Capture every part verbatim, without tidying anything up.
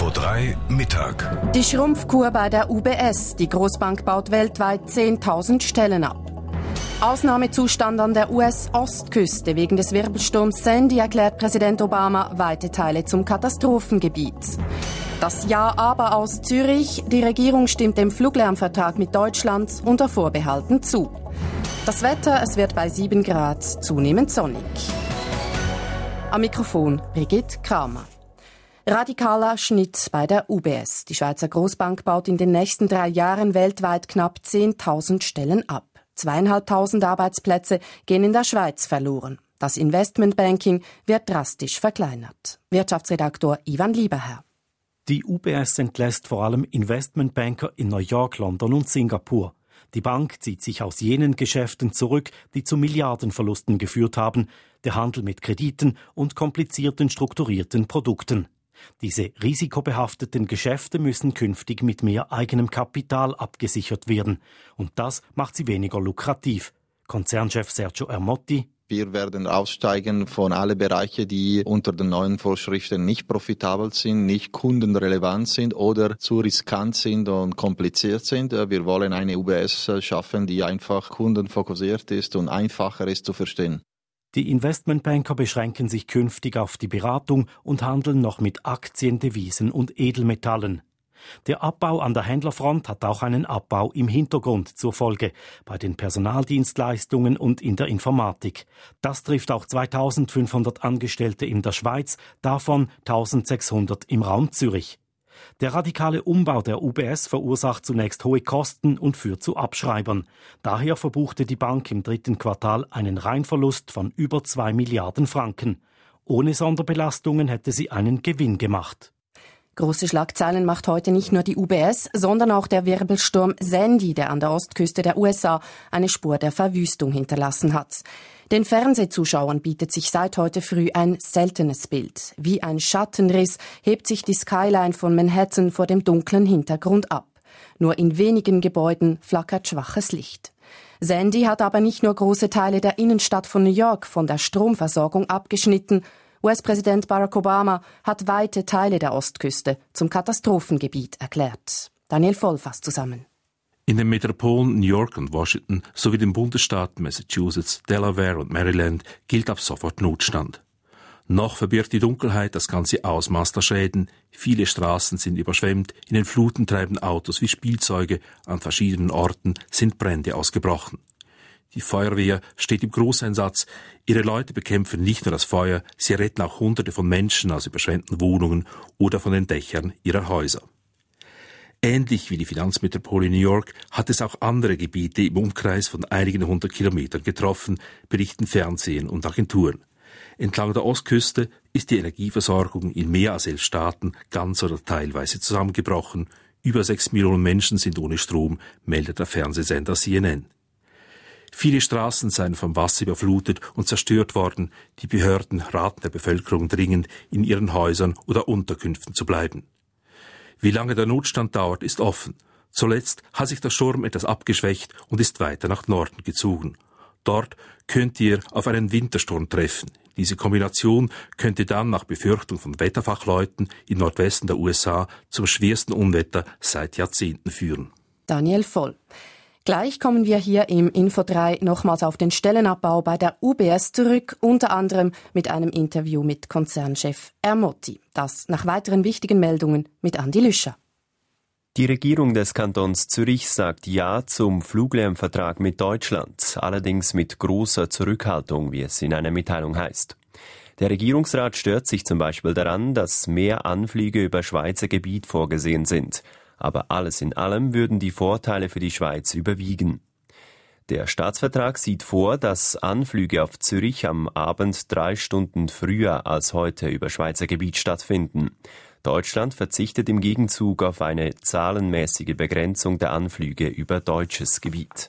Info drei Mittag. Die Schrumpfkur bei der U B S. Die Großbank baut weltweit zehntausend Stellen ab. Ausnahmezustand an der U S-Ostküste wegen des Wirbelsturms Sandy erklärt Präsident Obama weite Teile zum Katastrophengebiet. Das Ja-Aber aus Zürich. Die Regierung stimmt dem Fluglärmvertrag mit Deutschland unter Vorbehalten zu. Das Wetter, es wird bei sieben Grad zunehmend sonnig. Am Mikrofon Brigitte Kramer. Radikaler Schnitt bei der U B S. Die Schweizer Großbank baut in den nächsten drei Jahren weltweit knapp zehntausend Stellen ab. Zweieinhalbtausend Arbeitsplätze gehen in der Schweiz verloren. Das Investmentbanking wird drastisch verkleinert. Wirtschaftsredaktor Ivan Lieberherr. Die U B S entlässt vor allem Investmentbanker in New York, London und Singapur. Die Bank zieht sich aus jenen Geschäften zurück, die zu Milliardenverlusten geführt haben, der Handel mit Krediten und komplizierten strukturierten Produkten. Diese risikobehafteten Geschäfte müssen künftig mit mehr eigenem Kapital abgesichert werden. Und das macht sie weniger lukrativ. Konzernchef Sergio Ermotti: Wir werden aussteigen von allen Bereichen, die unter den neuen Vorschriften nicht profitabel sind, nicht kundenrelevant sind oder zu riskant sind und kompliziert sind. Wir wollen eine U B S schaffen, die einfach kundenfokussiert ist und einfacher ist zu verstehen. Die Investmentbanker beschränken sich künftig auf die Beratung und handeln noch mit Aktien, Devisen und Edelmetallen. Der Abbau an der Händlerfront hat auch einen Abbau im Hintergrund zur Folge, bei den Personaldienstleistungen und in der Informatik. Das trifft auch zweitausendfünfhundert Angestellte in der Schweiz, davon eintausendsechshundert im Raum Zürich. Der radikale Umbau der U B S verursacht zunächst hohe Kosten und führt zu Abschreibern. Daher verbuchte die Bank im dritten Quartal einen Reinverlust von über zwei Milliarden Franken. Ohne Sonderbelastungen hätte sie einen Gewinn gemacht. Große Schlagzeilen macht heute nicht nur die U B S, sondern auch der Wirbelsturm Sandy, der an der Ostküste der U S A eine Spur der Verwüstung hinterlassen hat. Den Fernsehzuschauern bietet sich seit heute früh ein seltenes Bild. Wie ein Schattenriss hebt sich die Skyline von Manhattan vor dem dunklen Hintergrund ab. Nur in wenigen Gebäuden flackert schwaches Licht. Sandy hat aber nicht nur große Teile der Innenstadt von New York von der Stromversorgung abgeschnitten. U S-Präsident Barack Obama hat weite Teile der Ostküste zum Katastrophengebiet erklärt. Daniel Voll fasst zusammen. In den Metropolen New York und Washington sowie den Bundesstaaten Massachusetts, Delaware und Maryland gilt ab sofort Notstand. Noch verbirgt die Dunkelheit das ganze Ausmaß der Schäden. Viele Straßen sind überschwemmt, in den Fluten treiben Autos wie Spielzeuge, an verschiedenen Orten sind Brände ausgebrochen. Die Feuerwehr steht im Großeinsatz. Ihre Leute bekämpfen nicht nur das Feuer, sie retten auch Hunderte von Menschen aus überschwemmten Wohnungen oder von den Dächern ihrer Häuser. Ähnlich wie die Finanzmetropole New York hat es auch andere Gebiete im Umkreis von einigen hundert Kilometern getroffen, berichten Fernsehen und Agenturen. Entlang der Ostküste ist die Energieversorgung in mehr als elf Staaten ganz oder teilweise zusammengebrochen. Über sechs Millionen Menschen sind ohne Strom, meldet der Fernsehsender C N N. Viele Straßen seien vom Wasser überflutet und zerstört worden. Die Behörden raten der Bevölkerung dringend, in ihren Häusern oder Unterkünften zu bleiben. Wie lange der Notstand dauert, ist offen. Zuletzt hat sich der Sturm etwas abgeschwächt und ist weiter nach Norden gezogen. Dort könnt ihr auf einen Wintersturm treffen. Diese Kombination könnte dann nach Befürchtung von Wetterfachleuten im Nordwesten der U S A zum schwersten Unwetter seit Jahrzehnten führen. Daniel Voll. Gleich kommen wir hier im Info drei nochmals auf den Stellenabbau bei der U B S zurück, unter anderem mit einem Interview mit Konzernchef Ermotti. Das nach weiteren wichtigen Meldungen mit Andi Lüscher. Die Regierung des Kantons Zürich sagt Ja zum Fluglärmvertrag mit Deutschland, allerdings mit großer Zurückhaltung, wie es in einer Mitteilung heißt. Der Regierungsrat stört sich zum Beispiel daran, dass mehr Anflüge über Schweizer Gebiet vorgesehen sind. Aber alles in allem würden die Vorteile für die Schweiz überwiegen. Der Staatsvertrag sieht vor, dass Anflüge auf Zürich am Abend drei Stunden früher als heute über Schweizer Gebiet stattfinden. Deutschland verzichtet im Gegenzug auf eine zahlenmäßige Begrenzung der Anflüge über deutsches Gebiet.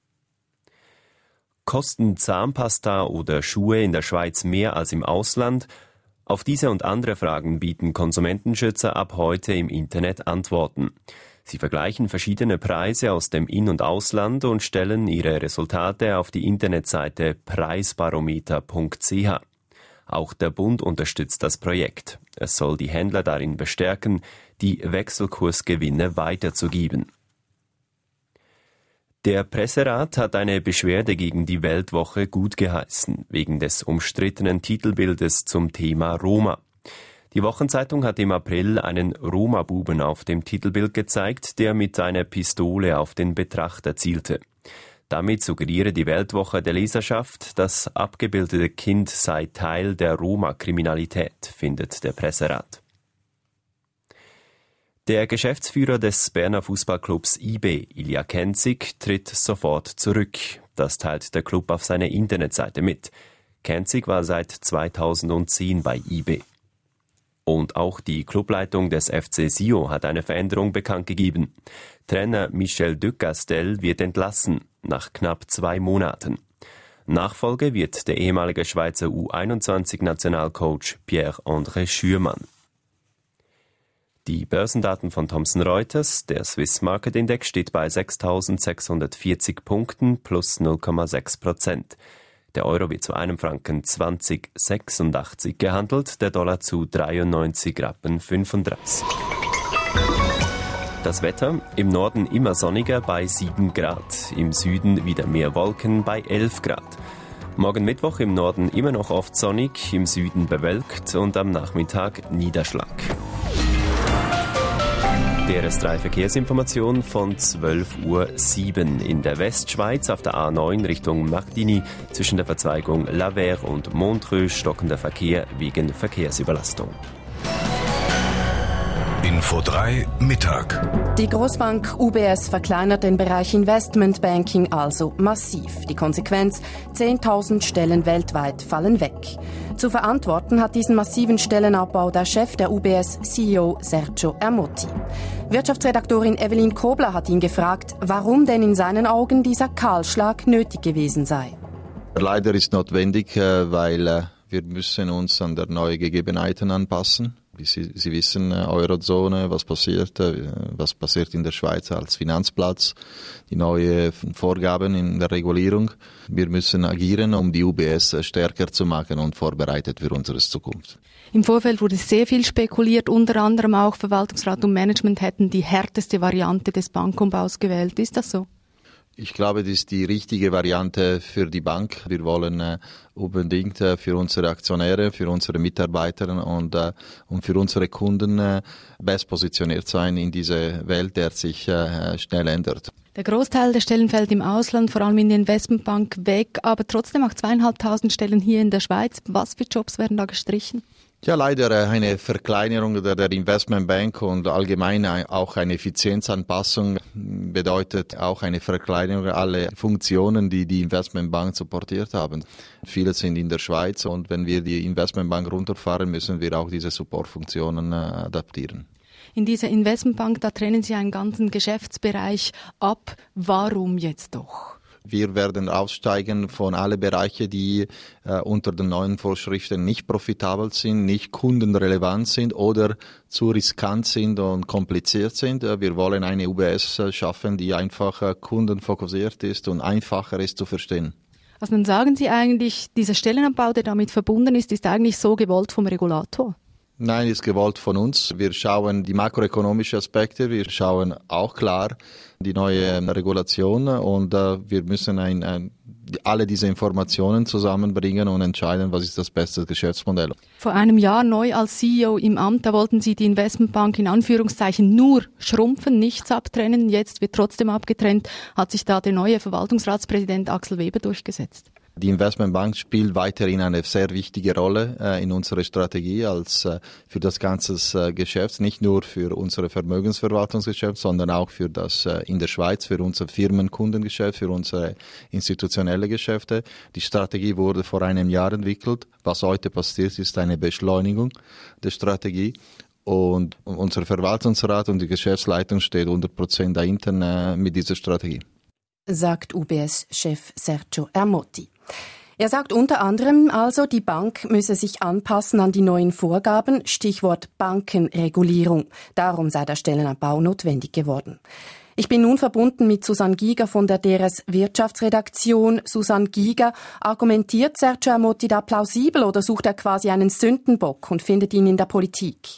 Kosten Zahnpasta oder Schuhe in der Schweiz mehr als im Ausland? Auf diese und andere Fragen bieten Konsumentenschützer ab heute im Internet Antworten. Sie vergleichen verschiedene Preise aus dem In- und Ausland und stellen ihre Resultate auf die Internetseite preisbarometer punkt c h. Auch der Bund unterstützt das Projekt. Es soll die Händler darin bestärken, die Wechselkursgewinne weiterzugeben. Der Presserat hat eine Beschwerde gegen die Weltwoche gutgeheißen, wegen des umstrittenen Titelbildes zum Thema Roma. Die Wochenzeitung hat im April einen Roma-Buben auf dem Titelbild gezeigt, der mit einer Pistole auf den Betrachter zielte. Damit suggeriere die Weltwoche der Leserschaft, das abgebildete Kind sei Teil der Roma-Kriminalität, findet der Presserat. Der Geschäftsführer des Berner Fußballclubs I B, Ilja Kenzig, tritt sofort zurück. Das teilt der Club auf seiner Internetseite mit. Kenzig war seit zweitausendzehn bei I B. Und auch die Clubleitung des F C Sion hat eine Veränderung bekannt gegeben. Trainer Michel Ducastel wird entlassen, nach knapp zwei Monaten. Nachfolge wird der ehemalige Schweizer U einundzwanzig-Nationalcoach Pierre-André Schürmann. Die Börsendaten von Thomson Reuters, der Swiss Market Index steht bei sechstausendsechshundertvierzig Punkten plus null Komma sechs Prozent. Der Euro wird zu einem Franken zwanzig Komma sechsundachtzig gehandelt, der Dollar zu dreiundneunzig Rappen fünfunddreißig. Das Wetter, im Norden immer sonniger bei sieben Grad, im Süden wieder mehr Wolken bei elf Grad. Morgen Mittwoch im Norden immer noch oft sonnig, im Süden bewölkt und am Nachmittag Niederschlag. D R S drei Verkehrsinformation von zwölf Uhr sieben. In der Westschweiz auf der A neun Richtung Martigny zwischen der Verzweigung Lavers und Montreux stockender Verkehr wegen Verkehrsüberlastung. Info drei Mittag. Die Großbank U B S verkleinert den Bereich Investmentbanking also massiv. Die Konsequenz: zehntausend Stellen weltweit fallen weg. Zu verantworten hat diesen massiven Stellenabbau der Chef der U B S, C E O Sergio Ermotti. Wirtschaftsredaktorin Evelyn Kobler hat ihn gefragt, warum denn in seinen Augen dieser Kahlschlag nötig gewesen sei. Leider ist notwendig, weil wir müssen uns an der neuen Gegebenheiten anpassen. Wie Sie, Sie wissen, Eurozone, was passiert, was passiert in der Schweiz als Finanzplatz, die neuen Vorgaben in der Regulierung. Wir müssen agieren, um die U B S stärker zu machen und vorbereitet für unsere Zukunft. Im Vorfeld wurde sehr viel spekuliert, unter anderem auch Verwaltungsrat und Management hätten die härteste Variante des Bankumbaus gewählt. Ist das so? Ich glaube, das ist die richtige Variante für die Bank. Wir wollen äh, unbedingt äh, für unsere Aktionäre, für unsere Mitarbeiter und, äh, und für unsere Kunden äh, best positioniert sein in dieser Welt, der sich äh, schnell ändert. Der Großteil der Stellen fällt im Ausland, vor allem in der Investmentbank, weg, aber trotzdem auch zweieinhalbtausend Stellen hier in der Schweiz. Was für Jobs werden da gestrichen? Ja, leider eine Verkleinerung der, der Investmentbank und allgemein auch eine Effizienzanpassung bedeutet auch eine Verkleinerung aller Funktionen, die die Investmentbank supportiert haben. Viele sind in der Schweiz und wenn wir die Investmentbank runterfahren, müssen wir auch diese Supportfunktionen äh, adaptieren. In dieser Investmentbank, da trennen Sie einen ganzen Geschäftsbereich ab. Warum jetzt doch? Wir werden aussteigen von allen Bereichen, die äh, unter den neuen Vorschriften nicht profitabel sind, nicht kundenrelevant sind oder zu riskant sind und kompliziert sind. Wir wollen eine U B S schaffen, die einfach äh, kundenfokussiert ist und einfacher ist zu verstehen. Also dann sagen Sie eigentlich, dieser Stellenabbau, der damit verbunden ist, ist eigentlich so gewollt vom Regulator? Nein, ist gewollt von uns. Wir schauen die makroökonomischen Aspekte, wir schauen auch klar die neue Regulation und äh, wir müssen ein, ein, alle diese Informationen zusammenbringen und entscheiden, was ist das beste Geschäftsmodell. Vor einem Jahr neu als C E O im Amt, da wollten Sie die Investmentbank in Anführungszeichen nur schrumpfen, nichts abtrennen. Jetzt wird trotzdem abgetrennt. Hat sich da der neue Verwaltungsratspräsident Axel Weber durchgesetzt? Die Investmentbank spielt weiterhin eine sehr wichtige Rolle äh, in unserer Strategie als äh, für das ganze äh, Geschäft, nicht nur für unsere Vermögensverwaltungsgeschäft, sondern auch für das äh, in der Schweiz, für unser Firmenkundengeschäft, für unsere institutionelle Geschäfte. Die Strategie wurde vor einem Jahr entwickelt. Was heute passiert, ist eine Beschleunigung der Strategie. Und unser Verwaltungsrat und die Geschäftsleitung steht hundert Prozent dahinter äh, mit dieser Strategie. Sagt U B S-Chef Sergio Ermotti. Er sagt unter anderem also, die Bank müsse sich anpassen an die neuen Vorgaben, Stichwort Bankenregulierung. Darum sei der Stellenabbau notwendig geworden. Ich bin nun verbunden mit Susanne Giger von der D R S Wirtschaftsredaktion. Susanne Giger, argumentiert Sergio Ermotti da plausibel oder sucht er quasi einen Sündenbock und findet ihn in der Politik?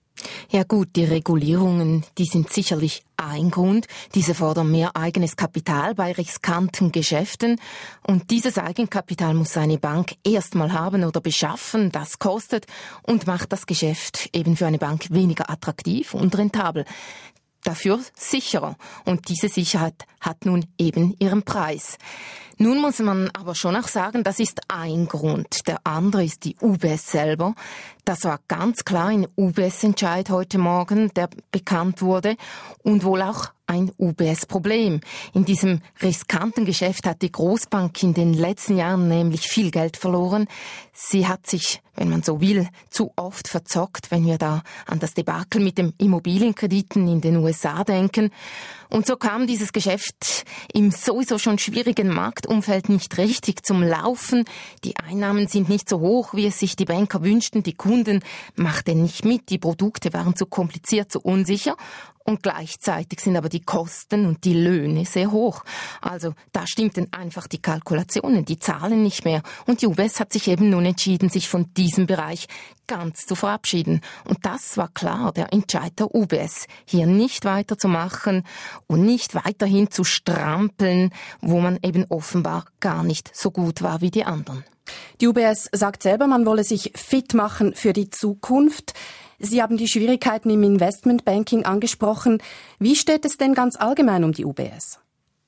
Ja gut, die Regulierungen, die sind sicherlich ein Grund. Diese fordern mehr eigenes Kapital bei riskanten Geschäften. Und dieses Eigenkapital muss eine Bank erstmal haben oder beschaffen. Das kostet und macht das Geschäft eben für eine Bank weniger attraktiv und rentabel. Dafür sicherer. Und diese Sicherheit hat nun eben ihren Preis. Nun muss man aber schon auch sagen, das ist ein Grund. Der andere ist die U B S selber. Das war ganz klar ein U B S-Entscheid heute Morgen, der bekannt wurde, und wohl auch ein U B S-Problem. In diesem riskanten Geschäft hat die Großbank in den letzten Jahren nämlich viel Geld verloren. Sie hat sich, wenn man so will, zu oft verzockt, wenn wir da an das Debakel mit den Immobilienkrediten in den U S A denken. Und so kam dieses Geschäft im sowieso schon schwierigen Marktumfeld nicht richtig zum Laufen. Die Einnahmen sind nicht so hoch, wie es sich die Banker wünschten. Die Kunden machten nicht mit. Die Produkte waren zu kompliziert, zu unsicher. Und gleichzeitig sind aber die Kosten und die Löhne sehr hoch. Also da stimmten einfach die Kalkulationen, die Zahlen nicht mehr. Und die U B S hat sich eben nun entschieden, sich von diesem Bereich ganz zu verabschieden. Und das war klar, der Entscheid der U B S, hier nicht weiterzumachen und nicht weiterhin zu strampeln, wo man eben offenbar gar nicht so gut war wie die anderen. Die U B S sagt selber, man wolle sich fit machen für die Zukunft. Sie haben die Schwierigkeiten im Investmentbanking angesprochen. Wie steht es denn ganz allgemein um die U B S?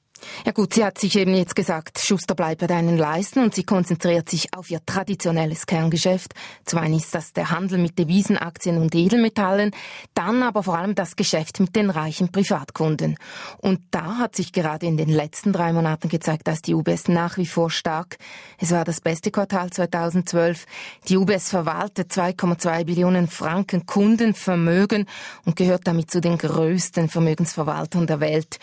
Ja gut, sie hat sich eben jetzt gesagt, Schuster bleibt bei deinen Leisten, und sie konzentriert sich auf ihr traditionelles Kerngeschäft. Zum einen ist das der Handel mit Devisen, Aktien und Edelmetallen, dann aber vor allem das Geschäft mit den reichen Privatkunden. Und da hat sich gerade in den letzten drei Monaten gezeigt, dass die U B S nach wie vor stark. Es war das beste Quartal zweitausendzwölf. Die U B S verwaltet zwei Komma zwei Billionen Franken Kundenvermögen und gehört damit zu den größten Vermögensverwaltern der Welt.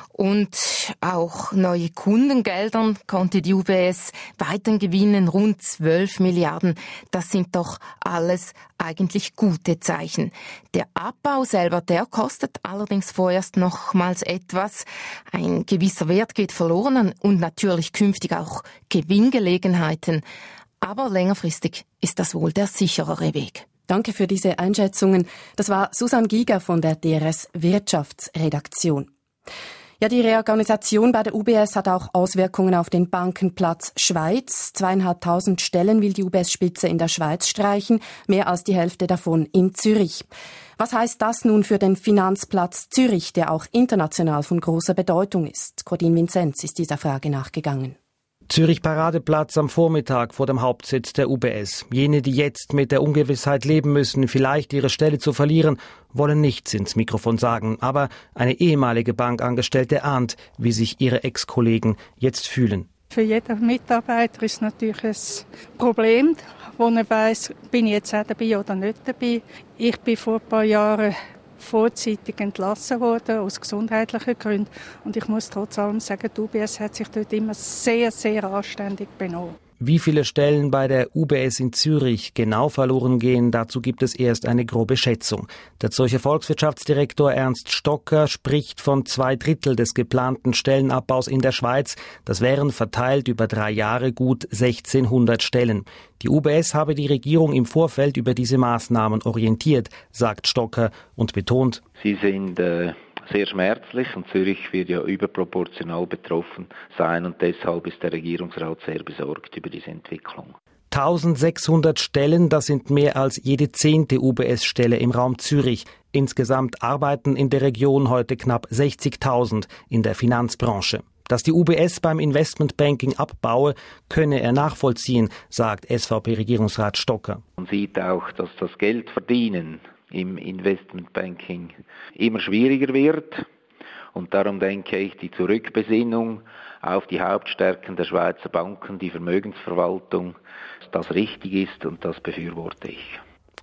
Und auch neue Kundengeldern konnte die U B S weiterhin gewinnen, rund zwölf Milliarden. Das sind doch alles eigentlich gute Zeichen. Der Abbau selber, der kostet allerdings vorerst nochmals etwas. Ein gewisser Wert geht verloren und natürlich künftig auch Gewinngelegenheiten. Aber längerfristig ist das wohl der sicherere Weg. Danke für diese Einschätzungen. Das war Susanne Giger von der D R S Wirtschaftsredaktion. Ja, die Reorganisation bei der U B S hat auch Auswirkungen auf den Bankenplatz Schweiz. Zweieinhalbtausend Stellen will die U B S-Spitze in der Schweiz streichen, mehr als die Hälfte davon in Zürich. Was heißt das nun für den Finanzplatz Zürich, der auch international von großer Bedeutung ist? Cordin Vinzenz ist dieser Frage nachgegangen. Zürich-Paradeplatz am Vormittag vor dem Hauptsitz der U B S. Jene, die jetzt mit der Ungewissheit leben müssen, vielleicht ihre Stelle zu verlieren, wollen nichts ins Mikrofon sagen. Aber eine ehemalige Bankangestellte ahnt, wie sich ihre Ex-Kollegen jetzt fühlen. Für jeden Mitarbeiter ist es natürlich ein Problem, wo er weiss, bin ich jetzt auch dabei oder nicht dabei. Ich bin vor ein paar Jahren vorzeitig entlassen worden, aus gesundheitlichen Gründen. Und ich muss trotz allem sagen, die U B S hat sich dort immer sehr, sehr anständig benommen. Wie viele Stellen bei der U B S in Zürich genau verloren gehen, dazu gibt es erst eine grobe Schätzung. Der Zürcher Volkswirtschaftsdirektor Ernst Stocker spricht von zwei Drittel des geplanten Stellenabbaus in der Schweiz. Das wären verteilt über drei Jahre gut sechzehnhundert Stellen. Die U B S habe die Regierung im Vorfeld über diese Maßnahmen orientiert, sagt Stocker und betont: Sie sind äh sehr schmerzlich und Zürich wird ja überproportional betroffen sein und deshalb ist der Regierungsrat sehr besorgt über diese Entwicklung. eintausendsechshundert Stellen, das sind mehr als jede zehnte U B S-Stelle im Raum Zürich. Insgesamt arbeiten in der Region heute knapp sechzigtausend in der Finanzbranche. Dass die U B S beim Investmentbanking abbaue, könne er nachvollziehen, sagt S V P-Regierungsrat Stocker. Man sieht auch, dass das Geldverdienen im Investmentbanking immer schwieriger wird. Und darum denke ich, die Zurückbesinnung auf die Hauptstärken der Schweizer Banken, die Vermögensverwaltung, das richtig ist und das befürworte ich.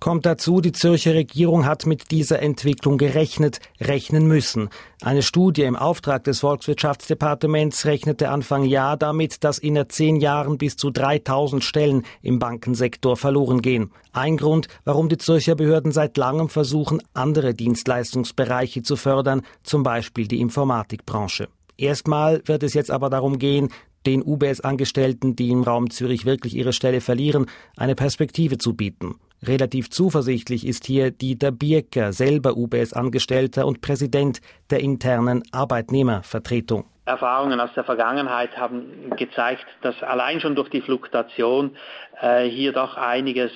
Kommt dazu, die Zürcher Regierung hat mit dieser Entwicklung gerechnet, rechnen müssen. Eine Studie im Auftrag des Volkswirtschaftsdepartements rechnete Anfang Jahr damit, dass in zehn Jahren bis zu dreitausend Stellen im Bankensektor verloren gehen. Ein Grund, warum die Zürcher Behörden seit langem versuchen, andere Dienstleistungsbereiche zu fördern, zum Beispiel die Informatikbranche. Erstmal wird es jetzt aber darum gehen, den U B S-Angestellten, die im Raum Zürich wirklich ihre Stelle verlieren, eine Perspektive zu bieten. Relativ zuversichtlich ist hier Dieter Bierker, selber U B S-Angestellter und Präsident der internen Arbeitnehmervertretung. Erfahrungen aus der Vergangenheit haben gezeigt, dass allein schon durch die Fluktuation äh, hier doch einiges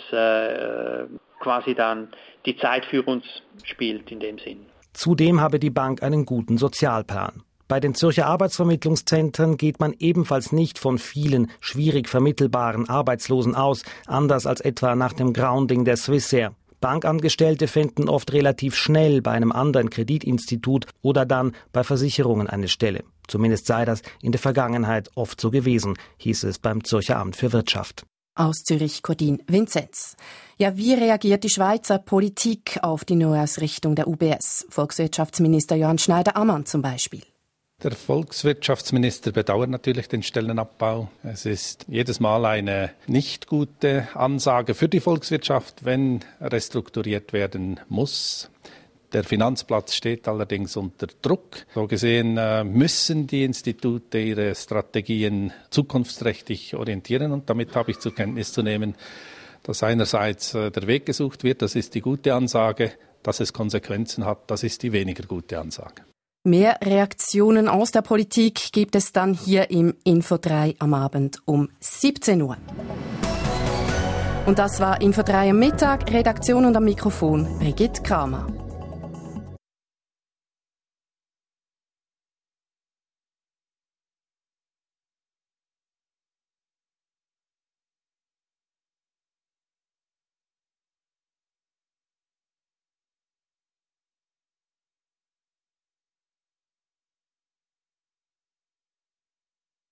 äh, quasi dann die Zeit für uns spielt in dem Sinn. Zudem habe die Bank einen guten Sozialplan. Bei den Zürcher Arbeitsvermittlungszentren geht man ebenfalls nicht von vielen schwierig vermittelbaren Arbeitslosen aus, anders als etwa nach dem Grounding der Swissair. Bankangestellte finden oft relativ schnell bei einem anderen Kreditinstitut oder dann bei Versicherungen eine Stelle. Zumindest sei das in der Vergangenheit oft so gewesen, hieß es beim Zürcher Amt für Wirtschaft. Aus Zürich Cordin Vinzenz. Ja, wie reagiert die Schweizer Politik auf die Neuausrichtung der U B S? Volkswirtschaftsminister Johann Schneider-Ammann zum Beispiel. Der Volkswirtschaftsminister bedauert natürlich den Stellenabbau. Es ist jedes Mal eine nicht gute Ansage für die Volkswirtschaft, wenn restrukturiert werden muss. Der Finanzplatz steht allerdings unter Druck. So gesehen müssen die Institute ihre Strategien zukunftsträchtig orientieren und damit habe ich zur Kenntnis zu nehmen, dass einerseits der Weg gesucht wird, das ist die gute Ansage, dass es Konsequenzen hat, das ist die weniger gute Ansage. Mehr Reaktionen aus der Politik gibt es dann hier im Info drei am Abend um siebzehn Uhr. Und das war Info drei am Mittag. Redaktion und am Mikrofon Brigitte Kramer.